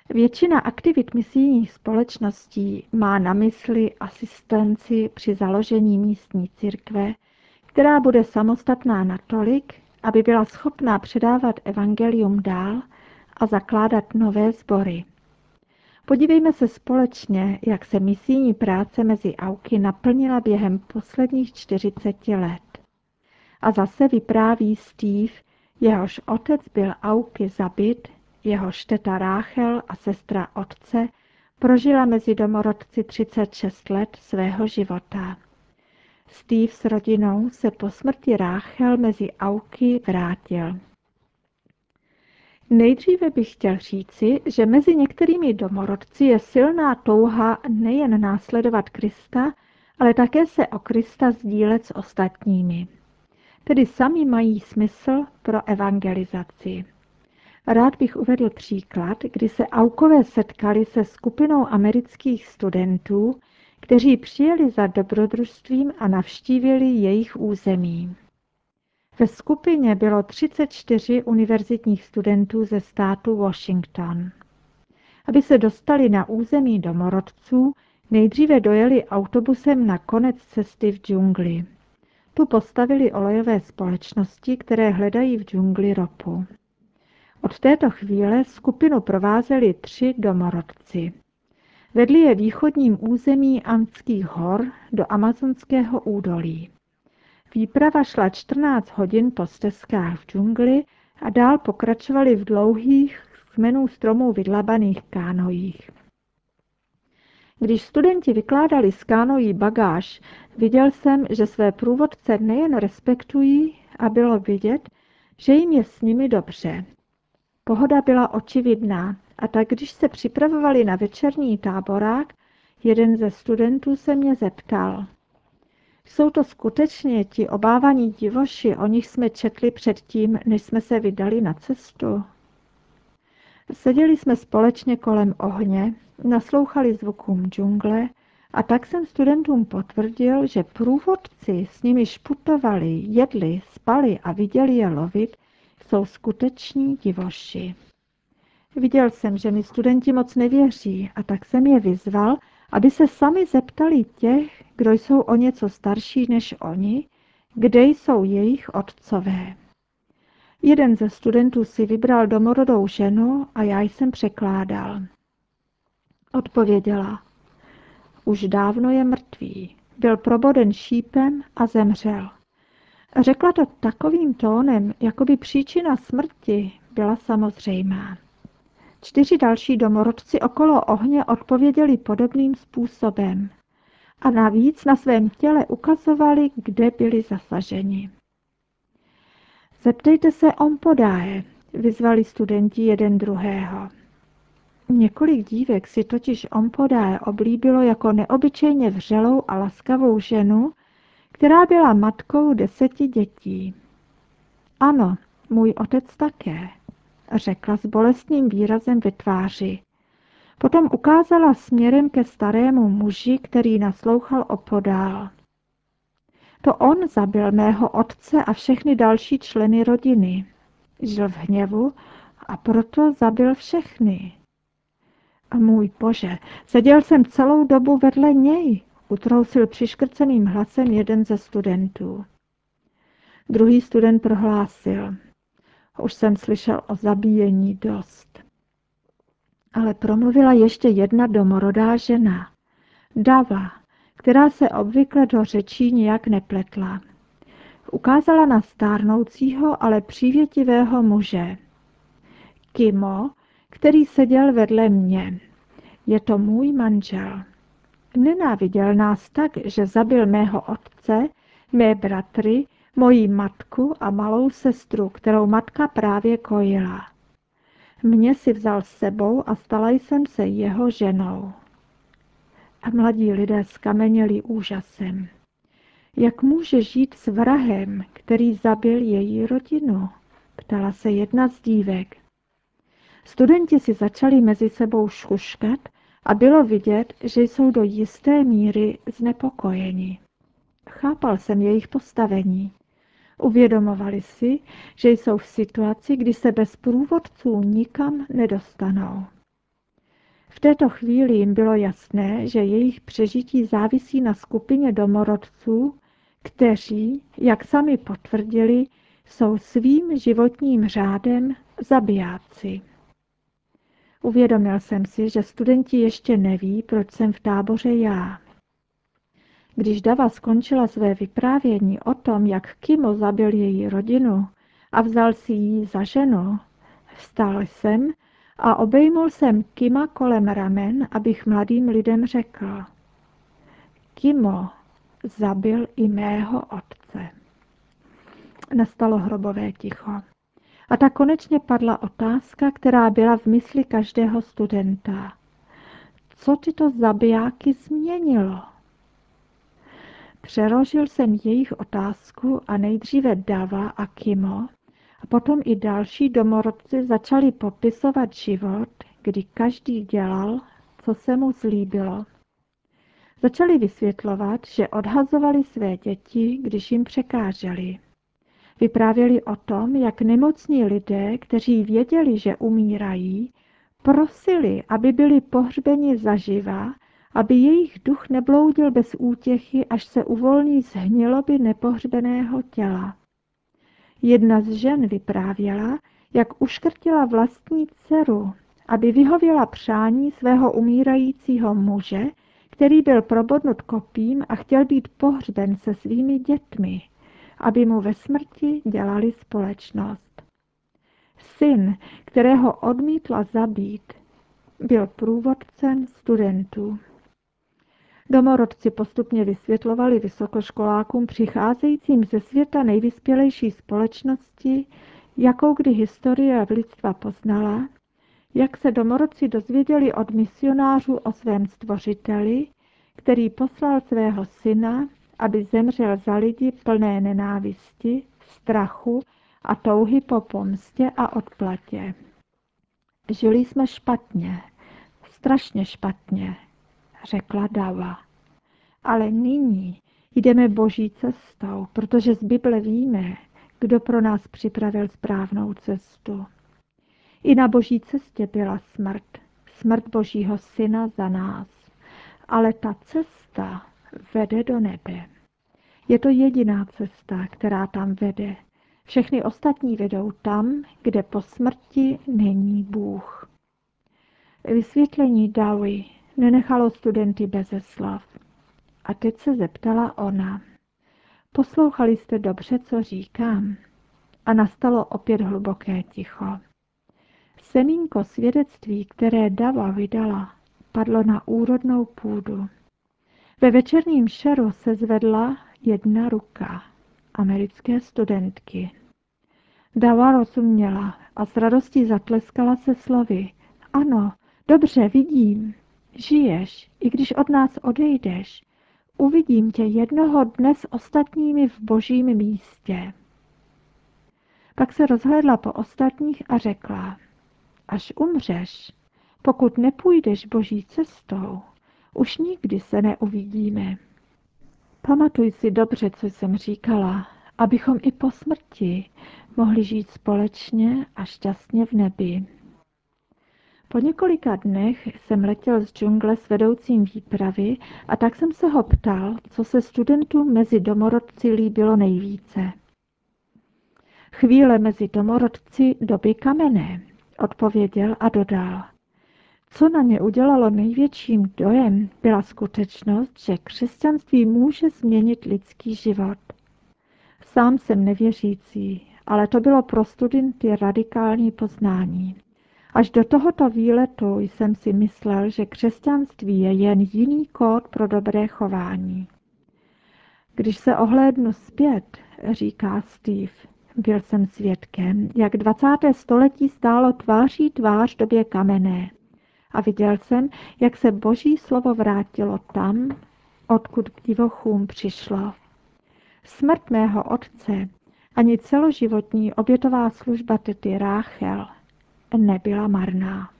Většina aktivit misijních společností má na mysli asistenci při založení místní církve, která bude samostatná natolik, aby byla schopná předávat evangelium dál a zakládat nové sbory. Podívejme se společně, jak se misijní práce mezi Auky naplnila během posledních 40 let. A zase vypráví Steve, jehož otec byl Auky zabit, jehož teta Ráchel a sestra otce prožila mezi domorodci 36 let svého života. Steve s rodinou se po smrti Ráchel mezi Auky vrátil. Nejdříve bych chtěl říci, že mezi některými domorodci je silná touha nejen následovat Krista, ale také se o Krista sdílet s ostatními. Tedy sami mají smysl pro evangelizaci. Rád bych uvedl příklad, kdy se Aukové setkali se skupinou amerických studentů, kteří přijeli za dobrodružstvím a navštívili jejich území. Ve skupině bylo 34 univerzitních studentů ze státu Washington. Aby se dostali na území domorodců, nejdříve dojeli autobusem na konec cesty v džungli. Tu postavili olejové společnosti, které hledají v džungli ropu. Od této chvíle skupinu provázeli 3 domorodci. Vedli je východním území Andských hor do amazonského údolí. Výprava šla 14 hodin po stezkách v džungli a dál pokračovali v dlouhých, z kmenů stromů vydlabaných kánojích. Když studenti vykládali z kánojí bagáž, viděl jsem, že své průvodce nejen respektují a bylo vidět, že jim je s nimi dobře. Pohoda byla očividná a tak když se připravovali na večerní táborák, jeden ze studentů se mě zeptal. Jsou to skutečně ti obávaní divoši, o nich jsme četli předtím, než jsme se vydali na cestu? Seděli jsme společně kolem ohně, naslouchali zvukům džungle a tak jsem studentům potvrdil, že průvodci, s nimiž putovali, jedli, spali a viděli je lovit, jsou skuteční divoši. Viděl jsem, že mi studenti moc nevěří a tak jsem je vyzval, aby se sami zeptali těch, kdo jsou o něco starší než oni, kde jsou jejich otcové. Jeden ze studentů si vybral domorodou ženu a já jsem překládal. Odpověděla. Už dávno je mrtvý. Byl proboden šípem a zemřel. Řekla to takovým tónem, jako by příčina smrti byla samozřejmá. 4 další domorodci okolo ohně odpověděli podobným způsobem a navíc na svém těle ukazovali, kde byli zasaženi. Zeptejte se Ompodáje, vyzvali studenti jeden druhého. Několik dívek si totiž Ompodáje oblíbilo jako neobyčejně vřelou a laskavou ženu, která byla matkou 10 dětí. Ano, můj otec také, řekla s bolestným výrazem ve tváři. Potom ukázala směrem ke starému muži, který naslouchal opodál. To on zabil mého otce a všechny další členy rodiny. Žil v hněvu a proto zabil všechny. A můj Bože, seděl jsem celou dobu vedle něj, utrousil přiškrceným hlasem jeden ze studentů. Druhý student prohlásil. Už jsem slyšel o zabíjení dost. Ale promluvila ještě jedna domorodá žena, Dava, která se obvykle do řečí nijak nepletla. Ukázala na stárnoucího, ale přívětivého muže. Kimo, který seděl vedle mě. Je to můj manžel. Nenáviděl nás tak, že zabil mého otce, mé bratry, moji matku a malou sestru, kterou matka právě kojila. Mě si vzal s sebou a stala jsem se jeho ženou. A mladí lidé skameněli úžasem. Jak může žít s vrahem, který zabil její rodinu? Ptala se jedna z dívek. Studenti si začali mezi sebou šuškat a bylo vidět, že jsou do jisté míry znepokojeni. Chápal jsem jejich postavení. Uvědomovali si, že jsou v situaci, kdy se bez průvodců nikam nedostanou. V této chvíli jim bylo jasné, že jejich přežití závisí na skupině domorodců, kteří, jak sami potvrdili, jsou svým životním řádem zabijáci. Uvědomil jsem si, že studenti ještě neví, proč jsem v táboře já. Když Dava skončila své vyprávění o tom, jak Kimo zabil její rodinu a vzal si ji za ženu, vstal jsem a obejmul jsem Kima kolem ramen, abych mladým lidem řekl: Kimo zabil i mého otce. Nastalo hrobové ticho. A tak konečně padla otázka, která byla v mysli každého studenta. Co tyto zabijáky změnilo? Přeložil jsem jejich otázku a nejdříve Dava a Kimo, a potom i další domorodci začali popisovat život, kdy každý dělal, co se mu zlíbilo. Začali vysvětlovat, že odhazovali své děti, když jim překáželi. Vyprávěli o tom, jak nemocní lidé, kteří věděli, že umírají, prosili, aby byli pohřbeni zaživa, aby jejich duch nebloudil bez útěchy, až se uvolní z hniloby nepohřbeného těla. Jedna z žen vyprávěla, jak uškrtila vlastní dceru, aby vyhověla přání svého umírajícího muže, který byl probodnut kopím a chtěl být pohřben se svými dětmi, aby mu ve smrti dělali společnost. Syn, kterého odmítla zabít, byl průvodcem studentů. Domorodci postupně vysvětlovali vysokoškolákům přicházejícím ze světa nejvyspělejší společnosti, jakou kdy historie lidstva poznala, jak se domorodci dozvěděli od misionářů o svém stvořiteli, který poslal svého syna, aby zemřel za lidi plné nenávisti, strachu a touhy po pomstě a odplatě. Žili jsme špatně, strašně špatně, řekla Dava. Ale nyní jdeme Boží cestou, protože z Bible víme, kdo pro nás připravil správnou cestu. I na Boží cestě byla smrt Božího syna za nás. Ale ta cesta vede do nebe. Je to jediná cesta, která tam vede. Všechny ostatní vedou tam, kde po smrti není Bůh. Vysvětlení Davy nenechalo studenty beze slov. A teď se zeptala ona. Poslouchali jste dobře, co říkám? A nastalo opět hluboké ticho. Semínko svědectví, které Dava vydala, padlo na úrodnou půdu. Ve večerním šeru se zvedla jedna ruka americké studentky. Dava rozuměla a s radostí zatleskala se slovy. Ano, dobře, vidím. Žiješ, i když od nás odejdeš. Uvidím tě jednoho dne s ostatními v Božím místě. Pak se rozhlédla po ostatních a řekla, až umřeš, pokud nepůjdeš Boží cestou, už nikdy se neuvidíme. Pamatuj si dobře, co jsem říkala, abychom i po smrti mohli žít společně a šťastně v nebi. Po několika dnech jsem letěl z džungle s vedoucím výpravy a tak jsem se ho ptal, co se studentům mezi domorodci líbilo nejvíce. Chvíle mezi domorodci doby kamenné, odpověděl a dodal. Co na ně udělalo největším dojem, byla skutečnost, že křesťanství může změnit lidský život. Sám jsem nevěřící, ale to bylo pro studenty radikální poznání. Až do tohoto výletu jsem si myslel, že křesťanství je jen jiný kód pro dobré chování. Když se ohlédnu zpět, říká Steve, byl jsem svědkem, jak 20. století stálo tváří tvář době kamenné. A viděl jsem, jak se Boží slovo vrátilo tam, odkud k divochům přišlo. Smrt mého otce ani celoživotní obětová služba tety Ráchel nebyla marná.